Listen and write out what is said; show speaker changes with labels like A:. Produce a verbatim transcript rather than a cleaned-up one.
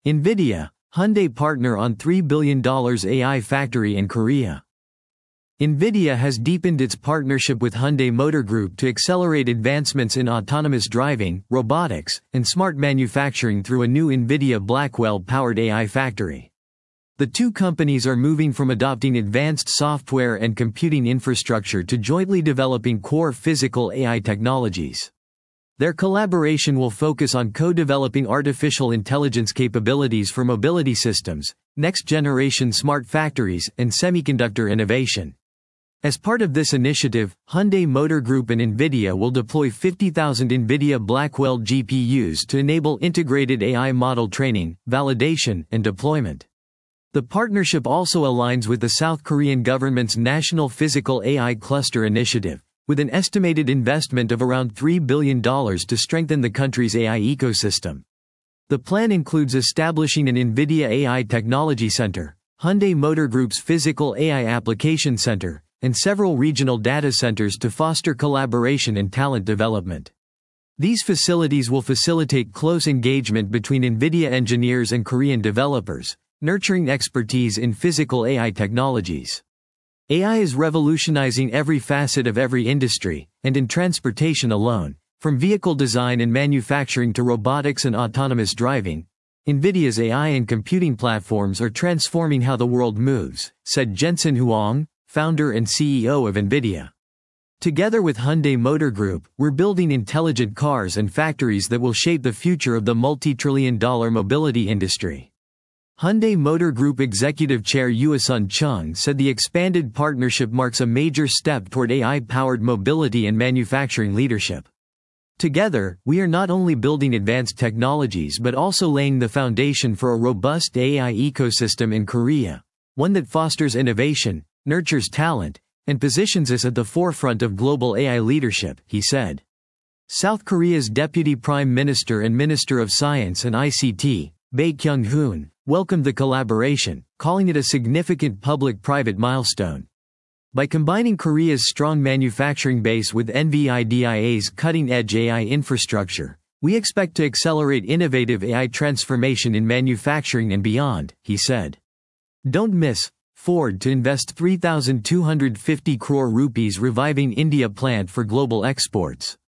A: NVIDIA, Hyundai partner on three billion dollars A I factory in Korea. NVIDIA has deepened its partnership with Hyundai Motor Group to accelerate advancements in autonomous driving, robotics, and smart manufacturing through a new NVIDIA Blackwell-powered A I factory. The two companies are moving from adopting advanced software and computing infrastructure to jointly developing core physical A I technologies. Their collaboration will focus on co-developing artificial intelligence capabilities for mobility systems, next-generation smart factories, and semiconductor innovation. As part of this initiative, Hyundai Motor Group and NVIDIA will deploy fifty thousand NVIDIA Blackwell G P Us to enable integrated A I model training, validation, and deployment. The partnership also aligns with the South Korean government's National Physical A I Cluster Initiative, with an estimated investment of around three billion dollars to strengthen the country's A I ecosystem. The plan includes establishing an NVIDIA A I Technology Center, Hyundai Motor Group's Physical A I Application Center, and several regional data centers to foster collaboration and talent development. These facilities will facilitate close engagement between NVIDIA engineers and Korean developers, nurturing expertise in physical A I technologies. A I is revolutionizing every facet of every industry, and in transportation alone, from vehicle design and manufacturing to robotics and autonomous driving, NVIDIA's A I and computing platforms are transforming how the world moves, said Jensen Huang, founder and C E O of NVIDIA. Together with Hyundai Motor Group, we're building intelligent cars and factories that will shape the future of the multi-trillion dollar mobility industry. Hyundai Motor Group Executive Chair Yuasun Chung said the expanded partnership marks a major step toward A I-powered mobility and manufacturing leadership. Together, we are not only building advanced technologies but also laying the foundation for a robust A I ecosystem in Korea, one that fosters innovation, nurtures talent, and positions us at the forefront of global A I leadership, he said. South Korea's Deputy Prime Minister and Minister of Science and I C T, Bae Kyung-hoon, welcomed the collaboration, calling it a significant public-private milestone. By combining Korea's strong manufacturing base with NVIDIA's cutting-edge A I infrastructure, we expect to accelerate innovative A I transformation in manufacturing and beyond, he said. Don't miss Ford to invest three thousand two hundred fifty crore rupees reviving India plant for global exports.